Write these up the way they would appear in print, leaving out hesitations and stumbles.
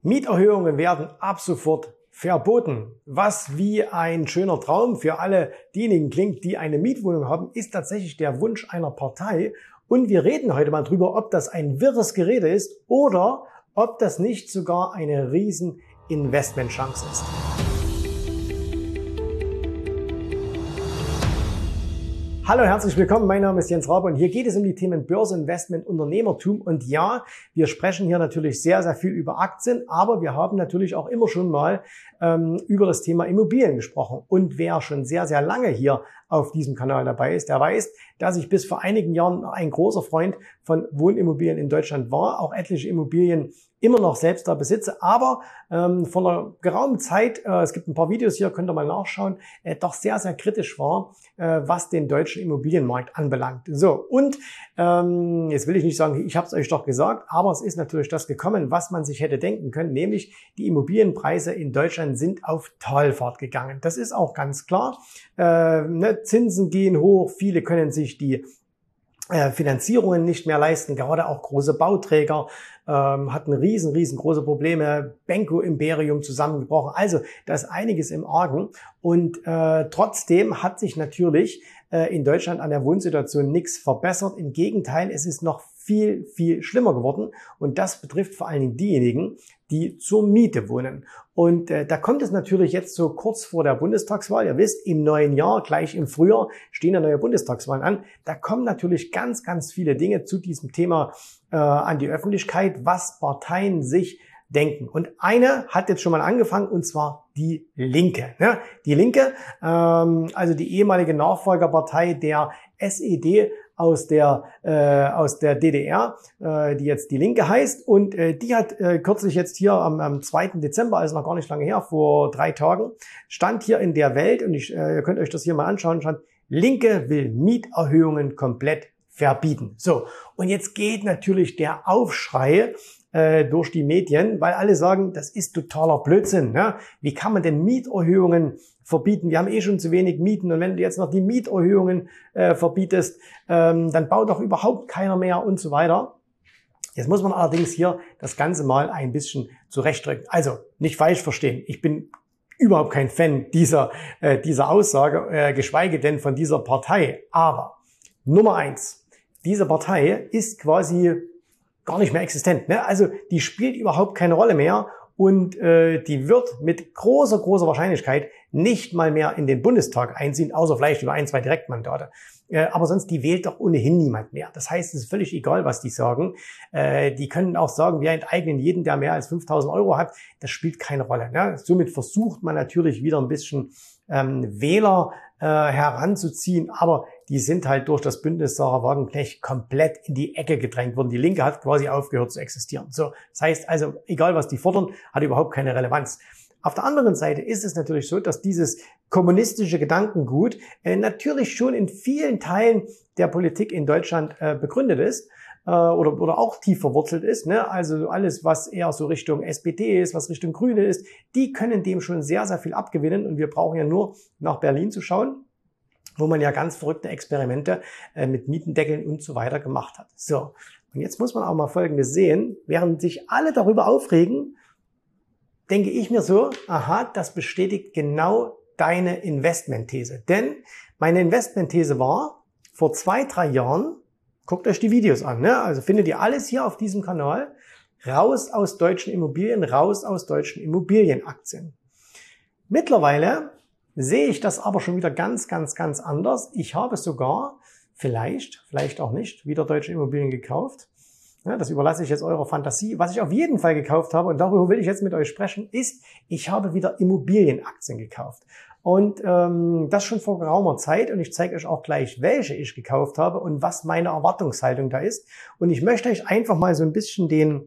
Mieterhöhungen werden ab sofort verboten. Was wie ein schöner Traum für alle diejenigen klingt, die eine Mietwohnung haben, ist tatsächlich der Wunsch einer Partei. Und wir reden heute mal drüber, ob das ein wirres Gerede ist oder ob das nicht sogar eine riesen Investmentchance ist. Hallo, herzlich willkommen. Mein Name ist Jens Rabe und hier geht es um die Themen Börse, Investment, Unternehmertum. Und ja, wir sprechen hier natürlich sehr, sehr viel über Aktien, aber wir haben natürlich auch immer schon mal über das Thema Immobilien gesprochen. Und wer schon sehr, sehr lange hier auf diesem Kanal dabei ist, der weiß, dass ich bis vor einigen Jahren ein großer Freund von Wohnimmobilien in Deutschland war, auch etliche Immobilien immer noch selbst da besitze, aber vor einer geraumen Zeit, es gibt ein paar Videos hier, könnt ihr mal nachschauen, doch sehr, sehr kritisch war, was den deutschen Immobilienmarkt anbelangt. So, und jetzt will ich nicht sagen, ich habe es euch doch gesagt, aber es ist natürlich das gekommen, was man sich hätte denken können, nämlich die Immobilienpreise in Deutschland sind auf Talfahrt gegangen. Das ist auch ganz klar. Zinsen gehen hoch, viele können sich die Finanzierungen nicht mehr leisten, gerade auch große Bauträger hatten riesengroße Probleme, Benko-Imperium zusammengebrochen, also da ist einiges im Argen und trotzdem hat sich natürlich in Deutschland an der Wohnsituation nichts verbessert, im Gegenteil, es ist noch viel schlimmer geworden und das betrifft vor allen Dingen diejenigen, die zur Miete wohnen. Und da kommt es natürlich jetzt so kurz vor der Bundestagswahl. Ihr wisst, im neuen Jahr, gleich im Frühjahr, stehen ja neue Bundestagswahlen an. Da kommen natürlich ganz viele Dinge zu diesem Thema an die Öffentlichkeit, was Parteien sich denken. Und eine hat jetzt schon mal angefangen, und zwar die Linke. Ja, die Linke, also die ehemalige Nachfolgerpartei der SED aus der DDR, die jetzt die Linke heißt. Und die hat kürzlich jetzt hier am 2. Dezember, also noch gar nicht lange her, vor 3 Tagen, stand hier in der Welt, und ihr könnt euch das hier mal anschauen, stand, Linke will Mieterhöhungen komplett verbieten. So, und jetzt geht natürlich der Aufschrei durch die Medien, weil alle sagen, das ist totaler Blödsinn. Ne? Wie kann man denn Mieterhöhungen verbieten? Wir haben eh schon zu wenig Mieten und wenn du jetzt noch die Mieterhöhungen verbietest, dann baut doch überhaupt keiner mehr und so weiter. Jetzt muss man allerdings hier das Ganze mal ein bisschen zurechtdrücken. Also nicht falsch verstehen, ich bin überhaupt kein Fan dieser Aussage, geschweige denn von dieser Partei. Aber Nummer 1, diese Partei ist quasi gar nicht mehr existent. Ne? Also die spielt überhaupt keine Rolle mehr und die wird mit großer Wahrscheinlichkeit nicht mal mehr in den Bundestag einziehen, außer vielleicht über 1, 2 Direktmandate. Aber sonst, die wählt doch ohnehin niemand mehr. Das heißt, es ist völlig egal, was die sagen. Die können auch sagen, wir enteignen jeden, der mehr als 5.000 Euro hat. Das spielt keine Rolle. Ne? Somit versucht man natürlich wieder ein bisschen Wähler heranzuziehen, aber die sind halt durch das Bündnis Sarah Wagenknecht komplett in die Ecke gedrängt worden. Die Linke hat quasi aufgehört zu existieren. So, das heißt also, egal was die fordern, hat überhaupt keine Relevanz. Auf der anderen Seite ist es natürlich so, dass dieses kommunistische Gedankengut natürlich schon in vielen Teilen der Politik in Deutschland begründet ist. Oder auch tief verwurzelt ist, ne? Also alles, was eher so Richtung SPD ist, was Richtung Grüne ist, die können dem schon sehr viel abgewinnen und wir brauchen ja nur nach Berlin zu schauen, wo man ja ganz verrückte Experimente mit Mietendeckeln und so weiter gemacht hat. So, und jetzt muss man auch mal Folgendes sehen, während sich alle darüber aufregen, denke ich mir so, aha, das bestätigt genau deine Investmentthese. Denn meine Investmentthese war, vor 2, 3 Jahren, guckt euch die Videos an, ne? Also findet ihr alles hier auf diesem Kanal. Raus aus deutschen Immobilien, raus aus deutschen Immobilienaktien. Mittlerweile sehe ich das aber schon wieder ganz anders. Ich habe sogar, vielleicht auch nicht, wieder deutsche Immobilien gekauft. Ja, das überlasse ich jetzt eurer Fantasie. Was ich auf jeden Fall gekauft habe, und darüber will ich jetzt mit euch sprechen, ist, ich habe wieder Immobilienaktien gekauft. Und das schon vor geraumer Zeit und ich zeige euch auch gleich, welche ich gekauft habe und was meine Erwartungshaltung da ist. Und ich möchte euch einfach mal so ein bisschen den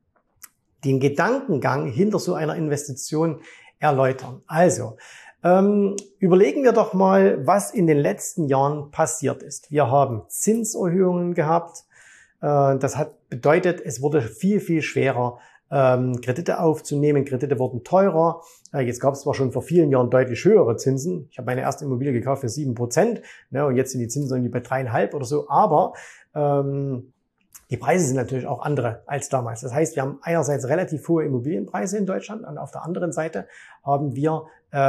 Gedankengang hinter so einer Investition erläutern. Also, überlegen wir doch mal, was in den letzten Jahren passiert ist. Wir haben Zinserhöhungen gehabt. Das hat bedeutet, es wurde viel schwerer, Kredite aufzunehmen. Kredite wurden teurer. Jetzt gab es zwar schon vor vielen Jahren deutlich höhere Zinsen. Ich habe meine erste Immobilie gekauft für 7%, ne, und jetzt sind die Zinsen irgendwie bei 3,5 oder so. Aber Die Preise sind natürlich auch andere als damals. Das heißt, wir haben einerseits relativ hohe Immobilienpreise in Deutschland und auf der anderen Seite haben wir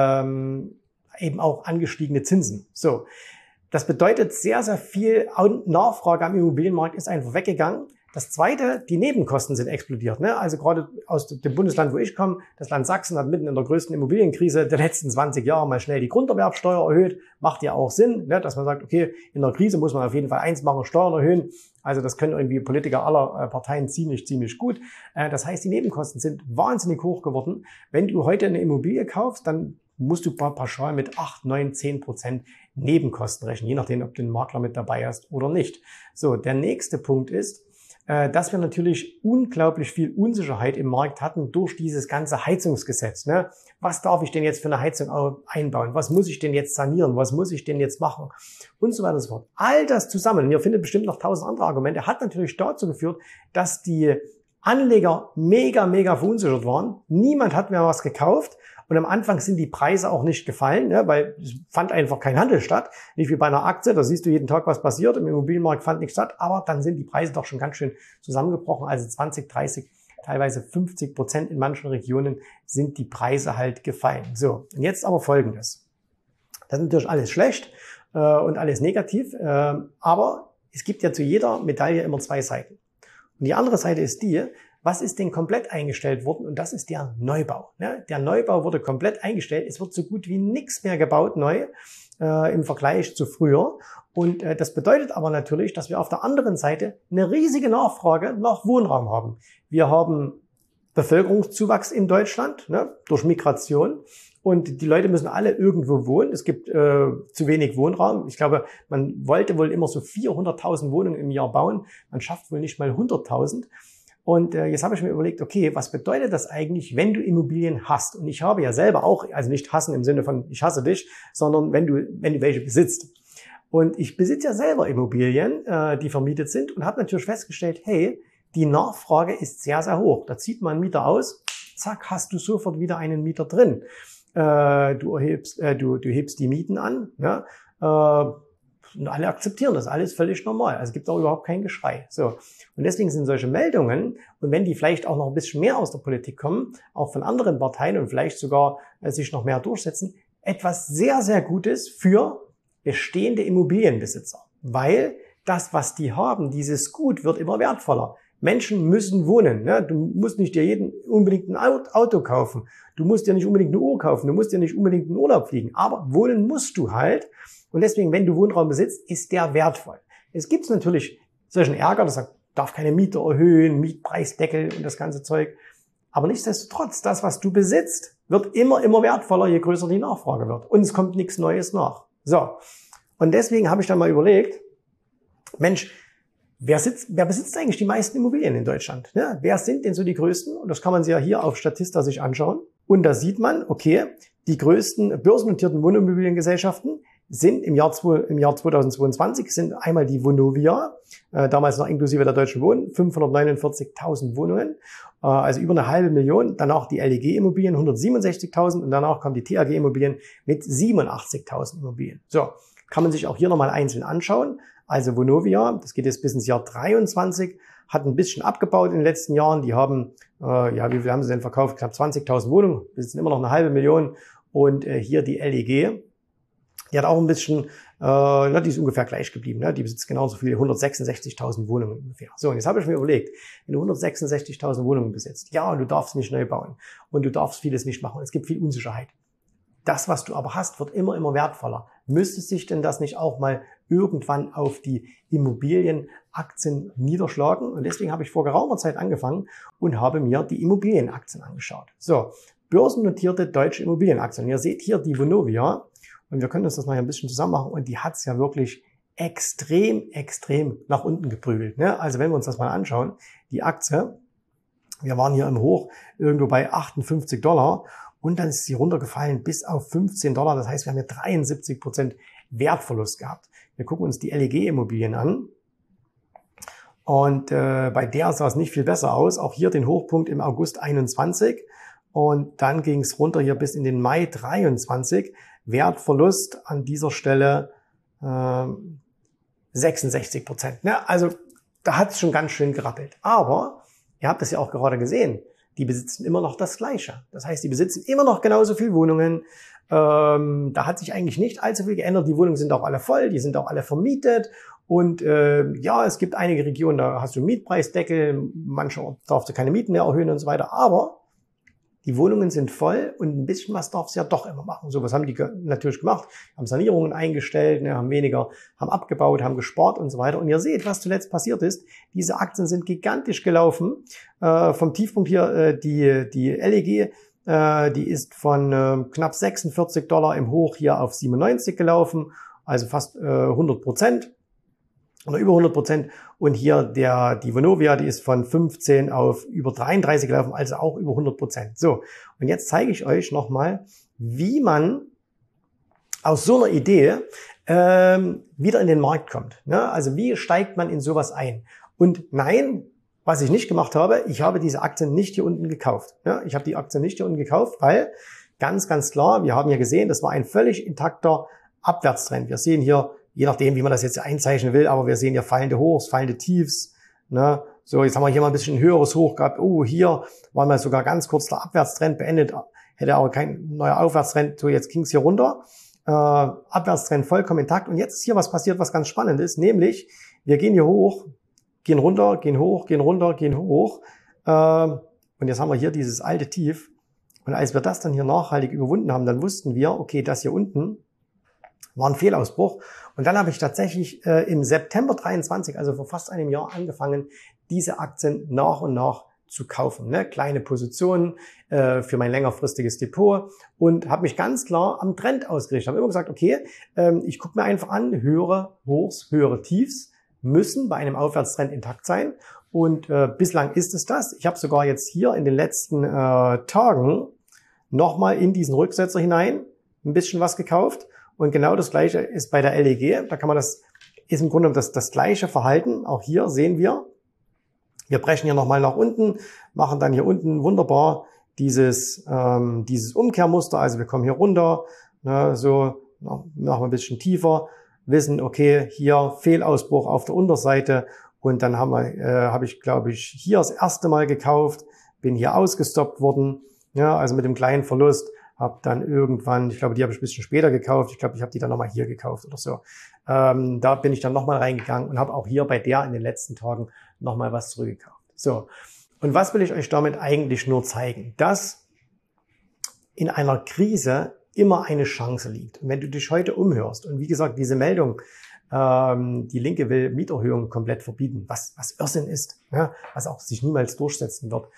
eben auch angestiegene Zinsen. So, das bedeutet, sehr, sehr viel Nachfrage am Immobilienmarkt ist einfach weggegangen. Das Zweite, die Nebenkosten sind explodiert. Ne? Also gerade aus dem Bundesland, wo ich komme, das Land Sachsen hat mitten in der größten Immobilienkrise der letzten 20 Jahre mal schnell die Grunderwerbsteuer erhöht. Macht ja auch Sinn, ne? Dass man sagt, okay, in der Krise muss man auf jeden Fall eins machen, Steuern erhöhen. Also das können irgendwie Politiker aller Parteien ziemlich gut. Das heißt, die Nebenkosten sind wahnsinnig hoch geworden. Wenn du heute eine Immobilie kaufst, dann musst du pauschal mit 8, 9, 10% Nebenkosten rechnen, je nachdem, ob du einen Makler mit dabei hast oder nicht. So, der nächste Punkt ist, dass wir natürlich unglaublich viel Unsicherheit im Markt hatten durch dieses ganze Heizungsgesetz. Ne? Was darf ich denn jetzt für eine Heizung einbauen? Was muss ich denn jetzt sanieren? Was muss ich denn jetzt machen? Und so weiter und so fort. All das zusammen, und ihr findet bestimmt noch 1000 andere Argumente, hat natürlich dazu geführt, dass die Anleger mega verunsichert waren. Niemand hat mehr was gekauft. Und am Anfang sind die Preise auch nicht gefallen, ne, weil es fand einfach kein Handel statt. Nicht wie bei einer Aktie, da siehst du jeden Tag, was passiert. Im Immobilienmarkt fand nichts statt, aber dann sind die Preise doch schon ganz schön zusammengebrochen. Also 20, 30, teilweise 50% in manchen Regionen sind die Preise halt gefallen. So, und jetzt aber Folgendes. Das ist natürlich alles schlecht und alles negativ, aber es gibt ja zu jeder Medaille immer zwei Seiten. Und die andere Seite ist die, was ist denn komplett eingestellt worden? Und das ist der Neubau. Der Neubau wurde komplett eingestellt. Es wird so gut wie nichts mehr gebaut neu im Vergleich zu früher. Und das bedeutet aber natürlich, dass wir auf der anderen Seite eine riesige Nachfrage nach Wohnraum haben. Wir haben Bevölkerungszuwachs in Deutschland, ne, durch Migration. Und die Leute müssen alle irgendwo wohnen. Es gibt zu wenig Wohnraum. Ich glaube, man wollte wohl immer so 400.000 Wohnungen im Jahr bauen. Man schafft wohl nicht mal 100.000. Und jetzt habe ich mir überlegt, okay, was bedeutet das eigentlich, wenn du Immobilien hast? Und ich habe ja selber auch, also nicht hassen im Sinne von ich hasse dich, sondern wenn du welche besitzt. Und ich besitze ja selber Immobilien, die vermietet sind und habe natürlich festgestellt, hey, die Nachfrage ist sehr, sehr hoch. Da zieht man einen Mieter aus, zack, hast du sofort wieder einen Mieter drin. Du hebst die Mieten an, ja, und alle akzeptieren das, alles völlig normal. Also es gibt auch überhaupt kein Geschrei. So. Und deswegen sind solche Meldungen, und wenn die vielleicht auch noch ein bisschen mehr aus der Politik kommen, auch von anderen Parteien und vielleicht sogar sich noch mehr durchsetzen, etwas sehr, sehr Gutes für bestehende Immobilienbesitzer. Weil das, was die haben, dieses Gut wird immer wertvoller. Menschen müssen wohnen. Ne? Du musst nicht dir unbedingt ein Auto kaufen. Du musst dir nicht unbedingt eine Uhr kaufen. Du musst dir nicht unbedingt in Urlaub fliegen. Aber wohnen musst du halt. Und deswegen, wenn du Wohnraum besitzt, ist der wertvoll. Es gibt natürlich solchen Ärger, das sagt, darf keine Miete erhöhen, Mietpreisdeckel und das ganze Zeug. Aber nichtsdestotrotz, das, was du besitzt, wird immer wertvoller, je größer die Nachfrage wird. Und es kommt nichts Neues nach. So. Und deswegen habe ich dann mal überlegt, Mensch, wer besitzt eigentlich die meisten Immobilien in Deutschland? Ja, wer sind denn so die größten? Und das kann man sich ja hier auf Statista sich anschauen. Und da sieht man, okay, die größten börsennotierten Wohnimmobiliengesellschaften sind im Jahr 2022 sind einmal die Vonovia, damals noch inklusive der Deutschen Wohnen, 549.000 Wohnungen, also über 500.000. Danach die LEG Immobilien, 167.000 und danach kommen die TAG Immobilien mit 87.000 Immobilien. So, kann man sich auch hier nochmal einzeln anschauen. Also Vonovia, das geht jetzt bis ins Jahr 23, hat ein bisschen abgebaut in den letzten Jahren. Die haben, wie viel haben sie denn verkauft? Knapp 20.000 Wohnungen, das sind immer noch 500.000. Und hier die LEG, die hat auch ein bisschen, die ist ungefähr gleich geblieben. Ne? Die besitzt genauso viel, 166.000 Wohnungen ungefähr. So, und jetzt habe ich mir überlegt, wenn du 166.000 Wohnungen besitzt, ja, und du darfst nicht neu bauen und du darfst vieles nicht machen, es gibt viel Unsicherheit. Das, was du aber hast, wird immer wertvoller. Müsste sich denn das nicht auch mal irgendwann auf die Immobilienaktien niederschlagen? Und deswegen habe ich vor geraumer Zeit angefangen und habe mir die Immobilienaktien angeschaut. So, börsennotierte deutsche Immobilienaktien. Ihr seht hier die Vonovia. Und wir können uns das mal ein bisschen zusammen machen. Und die hat es ja wirklich extrem nach unten geprügelt. Ne? Also wenn wir uns das mal anschauen, die Aktie, wir waren hier im Hoch irgendwo bei $58 und dann ist sie runtergefallen bis auf $15. Das heißt, wir haben hier 73% Wertverlust gehabt. Wir gucken uns die LEG Immobilien an. Und bei der sah es nicht viel besser aus. Auch hier den Hochpunkt im August 21. Und dann ging es runter hier bis in den Mai 23. Wertverlust an dieser Stelle 66%. Ja, also da hat es schon ganz schön gerappelt. Aber ihr habt es ja auch gerade gesehen, die besitzen immer noch das Gleiche. Das heißt, die besitzen immer noch genauso viel Wohnungen. Da hat sich eigentlich nicht allzu viel geändert. Die Wohnungen sind auch alle voll, die sind auch alle vermietet. Und ja, es gibt einige Regionen, da hast du einen Mietpreisdeckel, manche darfst du keine Mieten mehr erhöhen und so weiter. Aber die Wohnungen sind voll und ein bisschen was darfst du ja doch immer machen. So, was haben die natürlich gemacht? Haben Sanierungen eingestellt, ne, haben abgebaut, haben gespart und so weiter. Und ihr seht, was zuletzt passiert ist. Diese Aktien sind gigantisch gelaufen. Vom Tiefpunkt hier die LEG, die ist von knapp $46 im Hoch hier auf 97 gelaufen, also fast 100% oder über 100%. Und hier die Vonovia, die ist von 15 auf über 33 gelaufen, also auch über 100%. So, und jetzt zeige ich euch nochmal, wie man aus so einer Idee wieder in den Markt kommt. Ne? Also wie steigt man in sowas ein? Und nein, was ich nicht gemacht habe, ich habe diese Aktien nicht hier unten gekauft. Ja? Ich habe die Aktien nicht hier unten gekauft, weil ganz klar, wir haben ja gesehen, das war ein völlig intakter Abwärtstrend. Wir sehen hier, je nachdem, wie man das jetzt einzeichnen will, aber wir sehen ja fallende Hochs, fallende Tiefs. Ne? So, jetzt haben wir hier mal ein bisschen höheres Hoch gehabt. Oh, hier war mal sogar ganz kurz der Abwärtstrend beendet, hätte aber kein neuer Aufwärtstrend. So, jetzt ging es hier runter. Abwärtstrend vollkommen intakt. Und jetzt ist hier was passiert, was ganz spannend ist, nämlich wir gehen hier hoch, gehen runter, gehen hoch, gehen runter, gehen hoch. Und jetzt haben wir hier dieses alte Tief. Und als wir das dann hier nachhaltig überwunden haben, dann wussten wir, okay, das hier unten war ein Fehlausbruch. Und dann habe ich tatsächlich im September 23, also vor fast einem Jahr, angefangen, diese Aktien nach und nach zu kaufen. Ne? Kleine Positionen für mein längerfristiges Depot und habe mich ganz klar am Trend ausgerichtet. Habe immer gesagt, okay, ich gucke mir einfach an, höhere Hochs, höhere Tiefs müssen bei einem Aufwärtstrend intakt sein. Und bislang ist es das. Ich habe sogar jetzt hier in den letzten Tagen nochmal in diesen Rücksetzer hinein ein bisschen was gekauft. Und genau das Gleiche ist bei der LEG. Da kann man ist im Grunde das gleiche Verhalten. Auch hier sehen wir brechen hier nochmal nach unten, machen dann hier unten wunderbar dieses Umkehrmuster. Also wir kommen hier runter, ne, so machen wir ein bisschen tiefer, wissen, okay, hier Fehlausbruch auf der Unterseite. Und dann habe ich, glaube ich, hier das erste Mal gekauft, bin hier ausgestoppt worden, ja, also mit dem kleinen Verlust. Habe dann irgendwann, ich glaube, die habe ich ein bisschen später gekauft. Ich glaube, ich habe die dann nochmal hier gekauft oder so. Da bin ich dann nochmal reingegangen und habe auch hier bei der in den letzten Tagen nochmal was zurückgekauft. So, und was will ich euch damit eigentlich nur zeigen? Dass in einer Krise immer eine Chance liegt. Und wenn du dich heute umhörst und wie gesagt, diese Meldung, die Linke will Mieterhöhungen komplett verbieten, was Irrsinn ist, ja, was auch sich niemals durchsetzen wird.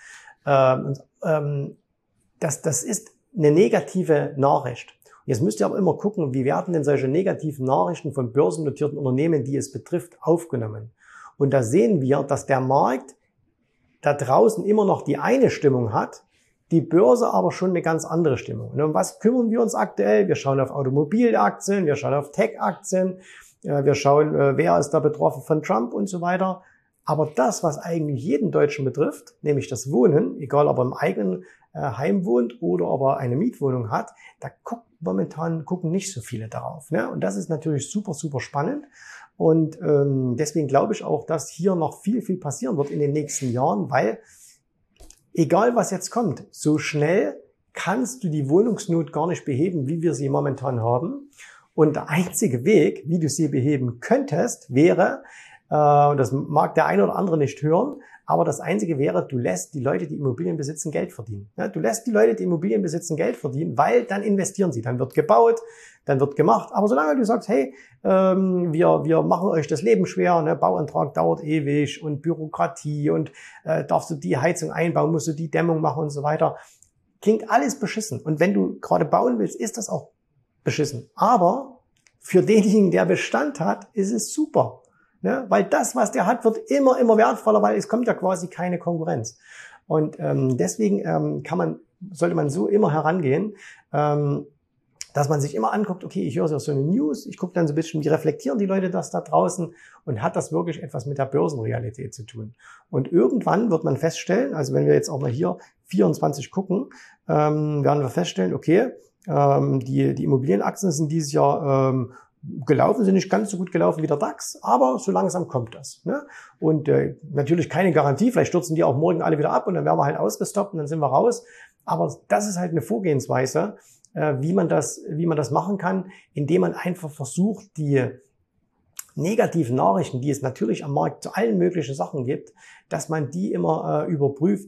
Das ist eine negative Nachricht. Und jetzt müsst ihr aber immer gucken, wie werden denn solche negativen Nachrichten von börsennotierten Unternehmen, die es betrifft, aufgenommen. Und da sehen wir, dass der Markt da draußen immer noch die eine Stimmung hat, die Börse aber schon eine ganz andere Stimmung. Und um was kümmern wir uns aktuell? Wir schauen auf Automobilaktien, wir schauen auf Tech-Aktien, wir schauen, wer ist da betroffen von Trump und so weiter. Aber das, was eigentlich jeden Deutschen betrifft, nämlich das Wohnen, egal ob er im eigenen Heim wohnt oder ob er eine Mietwohnung hat, da gucken nicht so viele darauf. Ne? Und das ist natürlich super, super spannend. Und deswegen glaube ich auch, dass hier noch viel passieren wird in den nächsten Jahren, weil egal was jetzt kommt, so schnell kannst du die Wohnungsnot gar nicht beheben, wie wir sie momentan haben. Und der einzige Weg, wie du sie beheben könntest, wäre, das mag der eine oder andere nicht hören, aber das Einzige wäre, du lässt die Leute, die Immobilien besitzen, Geld verdienen. Ja, du lässt die Leute, die Immobilien besitzen, Geld verdienen, weil dann investieren sie. Dann wird gebaut, dann wird gemacht. Aber solange du sagst, hey, wir machen euch das Leben schwer, ne, Bauantrag dauert ewig und Bürokratie und darfst du die Heizung einbauen, musst du die Dämmung machen und so weiter. Klingt alles beschissen. Und wenn du gerade bauen willst, ist das auch beschissen. Aber für denjenigen, der Bestand hat, ist es super. Ne? Weil das, was der hat, wird immer wertvoller, weil es kommt ja quasi keine Konkurrenz. Und deswegen sollte man so immer herangehen, dass man sich immer anguckt, okay, ich höre so eine News, ich gucke dann so ein bisschen, wie reflektieren die Leute das da draußen und hat das wirklich etwas mit der Börsenrealität zu tun. Und irgendwann wird man feststellen, also wenn wir jetzt auch mal hier 24 gucken, werden wir feststellen, okay, die Immobilienaktien sind dieses Jahr gelaufen, sind nicht ganz so gut gelaufen wie der DAX, aber so langsam kommt das. Ne? Und natürlich keine Garantie, vielleicht stürzen die auch morgen alle wieder ab und dann werden wir halt ausgestoppt und dann sind wir raus. Aber das ist halt eine Vorgehensweise, wie man das machen kann, indem man einfach versucht, die negativen Nachrichten, die es natürlich am Markt zu allen möglichen Sachen gibt, dass man die immer überprüft,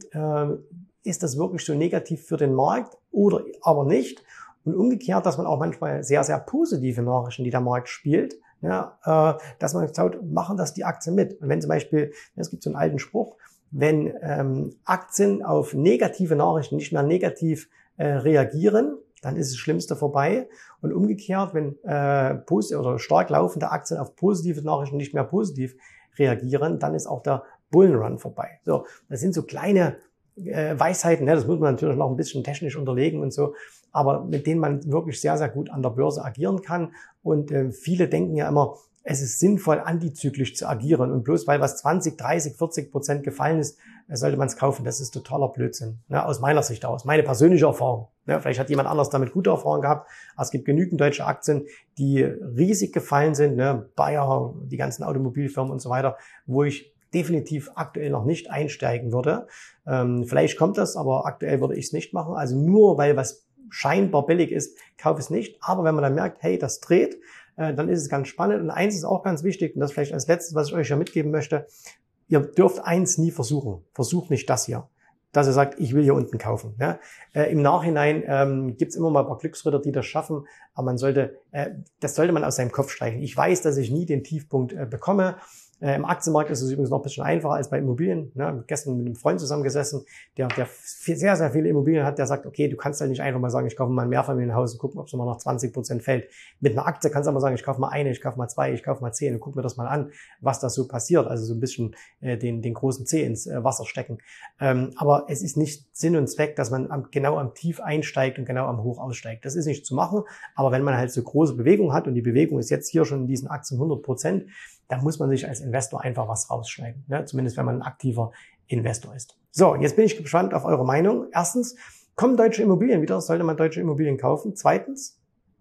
ist das wirklich so negativ für den Markt oder aber nicht? Und umgekehrt, dass man auch manchmal sehr, sehr positive Nachrichten, die der Markt spielt, ja, dass man schaut, machen das die Aktien mit? Und wenn zum Beispiel, es gibt so einen alten Spruch, wenn Aktien auf negative Nachrichten nicht mehr negativ reagieren, dann ist das Schlimmste vorbei. Und umgekehrt, wenn positiv oder stark laufende Aktien auf positive Nachrichten nicht mehr positiv reagieren, dann ist auch der Bullenrun vorbei. So, das sind so kleine Weisheiten, ne? Das muss man natürlich noch ein bisschen technisch unterlegen und so, aber mit denen man wirklich sehr, sehr gut an der Börse agieren kann. Und viele denken ja immer, es ist sinnvoll, antizyklisch zu agieren. Und bloß weil was 20, 30, 40% gefallen ist, sollte man es kaufen. Das ist totaler Blödsinn, ne? Aus meiner Sicht aus, meine persönliche Erfahrung. Ne? Vielleicht hat jemand anders damit gute Erfahrungen gehabt. Aber es gibt genügend deutsche Aktien, die riesig gefallen sind, ne? Bayer, die ganzen Automobilfirmen und so weiter, wo ich definitiv aktuell noch nicht einsteigen würde. Vielleicht kommt das, aber aktuell würde ich es nicht machen. Also nur weil was scheinbar billig ist, kaufe es nicht. Aber wenn man dann merkt, hey, das dreht, dann ist es ganz spannend. Und eins ist auch ganz wichtig, und das vielleicht als letztes, was ich euch ja mitgeben möchte, ihr dürft eins nie versuchen. Versucht nicht das hier, dass ihr sagt, ich will hier unten kaufen. Ja? Im Nachhinein gibt es immer mal ein paar Glücksritter, die das schaffen, aber das sollte man aus seinem Kopf streichen. Ich weiß, dass ich nie den Tiefpunkt bekomme. Im Aktienmarkt ist es übrigens noch ein bisschen einfacher als bei Immobilien. Ne? Ich habe gestern mit einem Freund zusammengesessen, der sehr, sehr viele Immobilien hat, der sagt, okay, du kannst halt nicht einfach mal sagen, ich kaufe mal ein Mehrfamilienhaus und gucken, ob es mal noch 20% fällt. Mit einer Aktie kannst du aber sagen, ich kaufe mal eine, ich kaufe mal zwei, ich kaufe mal 10 und guck mir das mal an, was da so passiert. Also so ein bisschen den großen Zeh ins Wasser stecken. Aber es ist nicht Sinn und Zweck, dass man genau am Tief einsteigt und genau am Hoch aussteigt. Das ist nicht zu machen, aber wenn man halt so große Bewegung hat und die Bewegung ist jetzt hier schon in diesen Aktien 100%, da muss man sich als Investor einfach was rausschneiden, ne? Zumindest wenn man ein aktiver Investor ist. So, jetzt bin ich gespannt auf eure Meinung. Erstens, kommen deutsche Immobilien wieder? Sollte man deutsche Immobilien kaufen? Zweitens,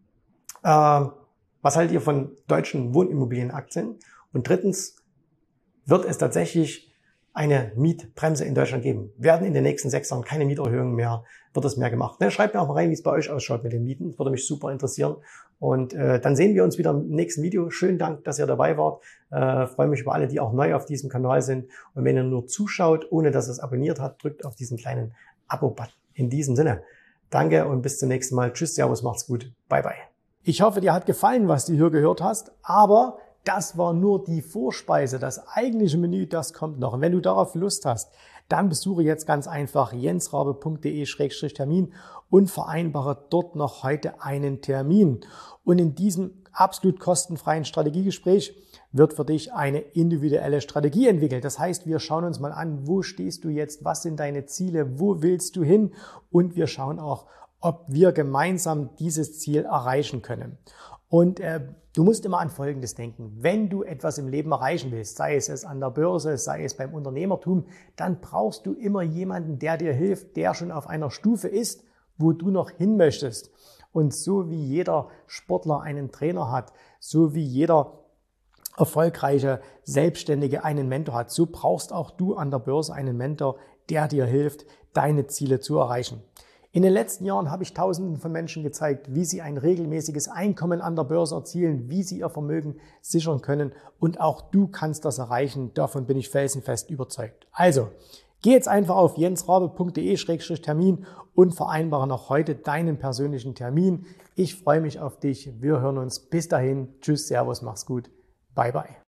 was haltet ihr von deutschen Wohnimmobilienaktien? Und drittens, wird es tatsächlich eine Mietbremse in Deutschland geben? Werden in den nächsten 6 Jahren keine Mieterhöhungen mehr, wird es mehr gemacht? Ne? Schreibt mir auch mal rein, wie es bei euch ausschaut mit den Mieten. Das würde mich super interessieren. Und dann sehen wir uns wieder im nächsten Video. Schönen Dank, dass ihr dabei wart. Freue mich über alle, die auch neu auf diesem Kanal sind. Und wenn ihr nur zuschaut, ohne dass ihr es abonniert habt, drückt auf diesen kleinen Abo-Button. In diesem Sinne, danke und bis zum nächsten Mal. Tschüss, servus, macht's gut. Bye, bye. Ich hoffe, dir hat gefallen, was du hier gehört hast, aber das war nur die Vorspeise. Das eigentliche Menü, das kommt noch. Und wenn du darauf Lust hast, dann besuche jetzt ganz einfach jensrabe.de/termin und vereinbare dort noch heute einen Termin. Und in diesem absolut kostenfreien Strategiegespräch wird für dich eine individuelle Strategie entwickelt. Das heißt, wir schauen uns mal an, wo stehst du jetzt, was sind deine Ziele, wo willst du hin? Und wir schauen auch, ob wir gemeinsam dieses Ziel erreichen können. Und du musst immer an Folgendes denken. Wenn du etwas im Leben erreichen willst, sei es an der Börse, sei es beim Unternehmertum, dann brauchst du immer jemanden, der dir hilft, der schon auf einer Stufe ist, wo du noch hin möchtest. Und so wie jeder Sportler einen Trainer hat, so wie jeder erfolgreiche Selbstständige einen Mentor hat, so brauchst auch du an der Börse einen Mentor, der dir hilft, deine Ziele zu erreichen. In den letzten Jahren habe ich Tausenden von Menschen gezeigt, wie sie ein regelmäßiges Einkommen an der Börse erzielen, wie sie ihr Vermögen sichern können. Und auch du kannst das erreichen. Davon bin ich felsenfest überzeugt. Also, geh jetzt einfach auf jensrabe.de/termin und vereinbare noch heute deinen persönlichen Termin. Ich freue mich auf dich. Wir hören uns. Bis dahin. Tschüss, servus, mach's gut. Bye, bye.